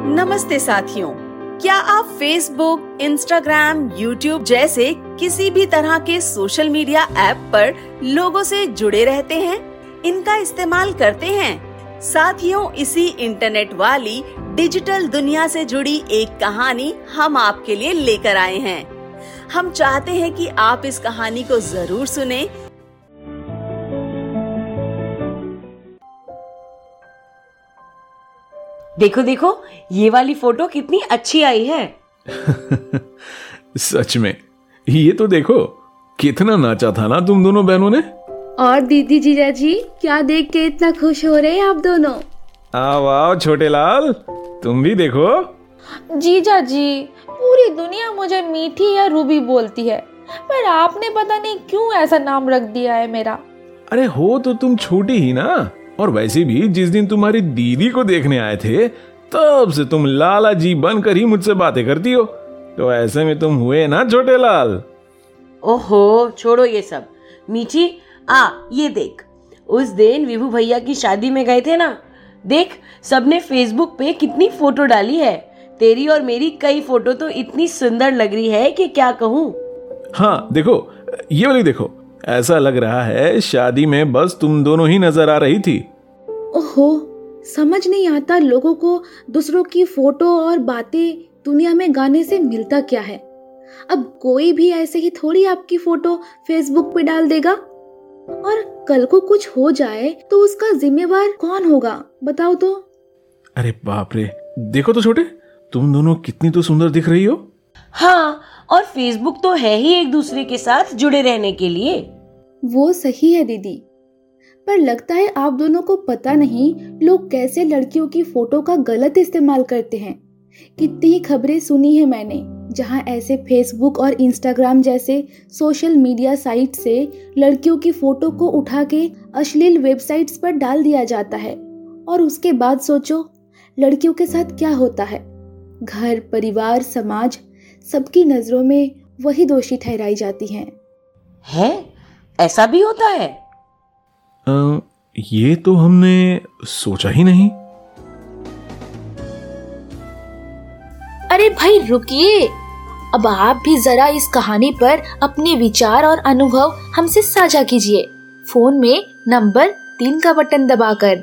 नमस्ते साथियों, क्या आप फेसबुक, इंस्टाग्राम, यूट्यूब जैसे किसी भी तरह के सोशल मीडिया ऐप पर लोगों से जुड़े रहते हैं, इनका इस्तेमाल करते हैं? साथियों, इसी इंटरनेट वाली डिजिटल दुनिया से जुड़ी एक कहानी हम आपके लिए लेकर आए हैं। हम चाहते हैं कि आप इस कहानी को जरूर सुनें। देखो देखो, ये वाली फोटो कितनी अच्छी आई है। सच में, ये तो देखो, कितना नाचा था ना तुम दोनों बहनों ने। और दीदी जीजा जी, क्या देख के इतना खुश हो रहे हैं आप दोनों? आओ आओ छोटे लाल, तुम भी देखो। जीजा जी, पूरी दुनिया मुझे मीठी या रूबी बोलती है, पर आपने पता नहीं क्यों ऐसा नाम रख दिया है मेरा। अरे हो तो तुम छोटी ही ना, और वैसे भी जिस दिन तुम्हारी दीदी को देखने आए थे तब से तुम लाला जी बनकर ही मुझसे बातें करती हो, तो ऐसे में तुम हुए ना छोटे लाल। ओहो, छोड़ो ये सब। मीठी, ये देख, उस दिन विभू भैया की शादी में गए थे ना, देख सबने फेसबुक पे कितनी फोटो डाली है। तेरी और मेरी कई फोटो तो इतनी सुंदर लग रही है कि क्या कहूँ। हाँ देखो, ये वाली देखो, ऐसा लग रहा है शादी में बस तुम दोनों ही नजर आ रही थी। ओहो, समझ नहीं आता लोगों को दूसरों की फोटो और बातें दुनिया में गाने से मिलता क्या है। अब कोई भी ऐसे ही थोड़ी आपकी फोटो फेसबुक पे डाल देगा, और कल को कुछ हो जाए तो उसका जिम्मेवार कौन होगा, बताओ तो। अरे बाप रे, देखो तो छोटे, तुम दोनों कितनी तो सुंदर दिख रही हो। हाँ, और फेसबुक तो है ही एक दूसरे के साथ जुड़े रहने के लिए। वो सही है दीदी, पर लगता है आप दोनों को पता नहीं लोग कैसे लड़कियों की फोटो का गलत इस्तेमाल करते हैं। कितनी ही खबरें सुनी है मैंने, जहां ऐसे फेसबुक और इंस्टाग्राम जैसे सोशल मीडिया साइट से लड़कियों की फोटो को उठा के अश्लील वेबसाइट्स पर डाल दिया जाता है, और उसके बाद सोचो लड़कियों के साथ क्या होता है। घर, परिवार, समाज, सबकी नजरों में वही दोषी ठहराई जाती हैं। है? ऐसा भी होता है? ये तो हमने सोचा ही नहीं। अरे भाई रुकिए, अब आप भी जरा इस कहानी पर अपने विचार और अनुभव हमसे साझा कीजिए, फोन में नंबर 3 का बटन दबाकर।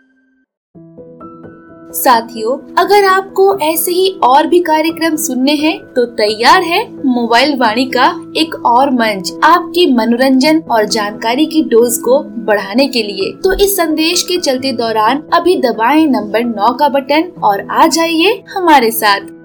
साथियों, अगर आपको ऐसे ही और भी कार्यक्रम सुनने हैं तो तैयार है मोबाइल वाणी का एक और मंच आपकी मनोरंजन और जानकारी की डोज को बढ़ाने के लिए। तो इस संदेश के चलते दौरान अभी दबाएं नंबर 9 का बटन और आ जाइए हमारे साथ।